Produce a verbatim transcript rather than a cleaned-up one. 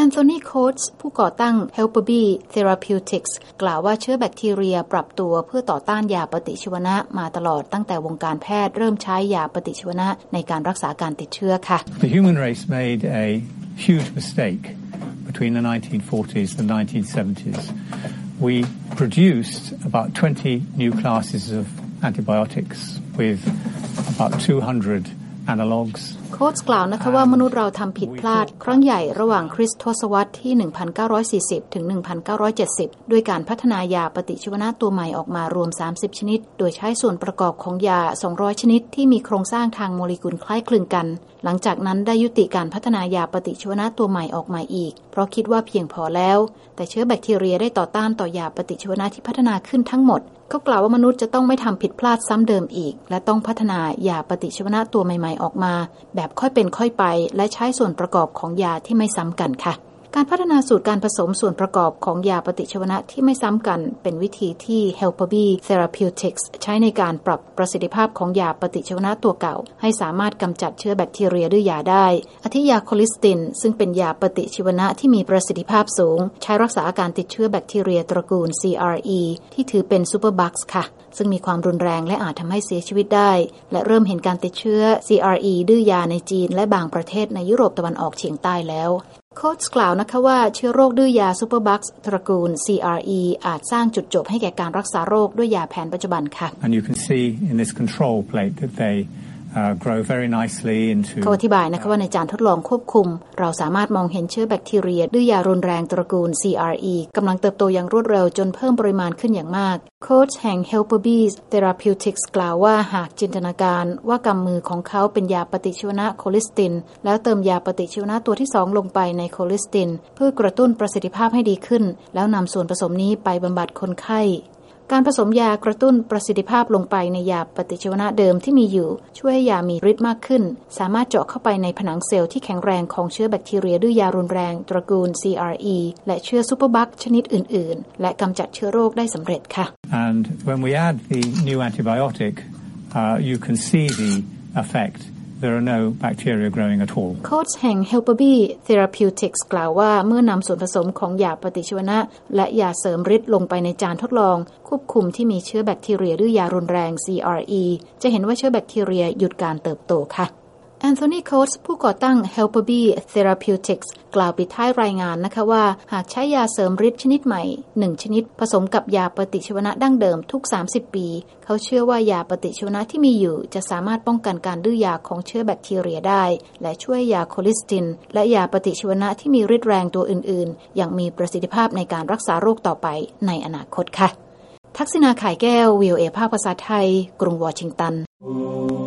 นโทนีโคตส์ผู้ก่อตั้ง Helperby Therapeutics กล่าวว่าเชื้อแบคทีเรียปรับตัวเพื่อต่อต้านยาปฏิชีวนะมาตลอดตั้งแต่วงการแพทย์เริ่มใช้ยาปฏิชีวนะในการรักษาการติดเชื้อค่ะ The human race made a huge mistake between the nineteen forties and the nineteen seventies. We produced about twenty new classes of antibiotics with about two hundred analogues. โค้ชกล่าวนะคะว่ามนุษย์เราทำผิดพลาดครั้งใหญ่ระหว่างคริสตศตวรรษที่ หนึ่งพันเก้าร้อยสี่สิบ ถึง หนึ่งพันเก้าร้อยเจ็ดสิบ ด้วยการพัฒนายาปฏิชีวนะตัวใหม่ออกมารวม สามสิบ ชนิดโดยใช้ส่วนประกอบของยา สองร้อย ชนิดที่มีโครงสร้างทางโมเลกุลคล้ายคลึงกันหลังจากนั้นได้ยุติการพัฒนายาปฏิชีวนะตัวใหม่ออกมาอีกเพราะคิดว่าเพียงพอแล้วแต่เชื้อแบคทีเรียได้ต่อต้านต่อยาปฏิชีวนะที่พัฒนาขึ้นทั้งหมดเขากล่าวว่ามนุษย์จะต้องไม่ทำผิดพลาดซ้ำเดิมอีกและต้องพัฒนายาปฏิชีวนะตัวใหม่ๆออกมาแบบค่อยเป็นค่อยไปและใช้ส่วนประกอบของยาที่ไม่ซ้ำกันค่ะการพัฒนาสูตรการผสมส่วนประกอบของยาปฏิชีวนะที่ไม่ซ้ำกันเป็นวิธีที่ Helperby Therapeutics ใช้ในการปรับประสิทธิภาพของยาปฏิชีวนะตัวเก่าให้สามารถกำจัดเชื้อแบคทีเรียด้วยยาได้อาทิยาโคลิสตินซึ่งเป็นยาปฏิชีวนะที่มีประสิทธิภาพสูงใช้รักษาอาการติดเชื้อแบคทีเรียตระกูล ซี อาร์ อี ที่ถือเป็นซูเปอร์บัคส์ค่ะซึ่งมีความรุนแรงและอาจทำให้เสียชีวิตได้และเริ่มเห็นการติดเชื้อ ซี อาร์ อี ดื้อยาในจีนและบางประเทศในยุโรปตะวันออกเฉียงใต้แล้วโค้ชกล่าวนะคะว่าเชื้อโรคดื้อยาซูเปอร์บัคส์ตระกูล ซี อาร์ อี อาจสร้างจุดจบให้แก่การรักษาโรคด้วยยาแผนปัจจุบันค่ะ And you can see in this control plate that they Uh, grow very nicely into เขาอธิบายนะคะว่าในจานทดลองควบคุมเราสามารถมองเห็นเชื้อแบคทีเรียดื้อยารุนแรงตระกูล ซี อาร์ อี กำลังเติบโตอย่างรวดเร็วจนเพิ่มปริมาณขึ้นอย่างมากโค้ชแห่ง Helperby Therapeutics กล่าวว่าหากจินตนาการว่ากำมือของเขาเป็นยาปฏิชีวนะโคลิสตินแล้วเติมยาปฏิชีวนะตัวที่สองลงไปในโคลิสตินเพื่อกระตุ้นประสิทธิภาพให้ดีขึ้นแล้วนำส่วนผสมนี้ไปบำบัดคนไข้การผสมยากระตุ้นประสิทธิภาพลงไปในยาปฏิชีวนะเดิมที่มีอยู่ช่วยให้ยามีฤทธิ์มากขึ้นสามารถเจาะเข้าไปในผนังเซลล์ที่แข็งแรงของเชื้อแบคทีเรียด้วยยารุนแรงตระกูล ซี อาร์ อี และเชื้อซูเปอร์บัคชนิดอื่นๆและกำจัดเชื้อโรคได้สำเร็จค่ะ And when we add the new antibiotic uh, you can see the effect.There are no bacteria growing at all. โค้ชแห่ง Helperby Therapeutics กล่าวว่าเมื่อนำส่วนผสมของยาปฏิชีวนะและยาเสริมฤทธิ์ลงไปในจานทดลองควบคุมที่มีเชื้อแบคทีเรียด้วยยารุนแรง ซี อาร์ อี จะเห็นว่าเชื้อแบคทีเรียหยุดการเติบโตค่ะแอนโทนีโคตส์ผู้ก่อตั้ง Helperby Therapeutics กล่าวปิดท้ายรายงานนะคะว่าหากใช้ยาเสริมฤทธิ์ชนิดใหม่หนึ่งชนิดผสมกับยาปฏิชีวนะดั้งเดิมทุกสามสิบปีเขาเชื่อว่ายาปฏิชีวนะที่มีอยู่จะสามารถป้องกันการดื้อยาของเชื้อแบคทีเรียได้และช่วยยาโคลิสตินและยาปฏิชีวนะที่มีฤทธิ์แรงตัวอื่นๆอย่างมีประสิทธิภาพในการรักษาโรคต่อไปในอนาคตค่ะทักษิณา ข่ายแก้ว วี โอ เอ ภาคภาษาไทยกรุงวอชิงตัน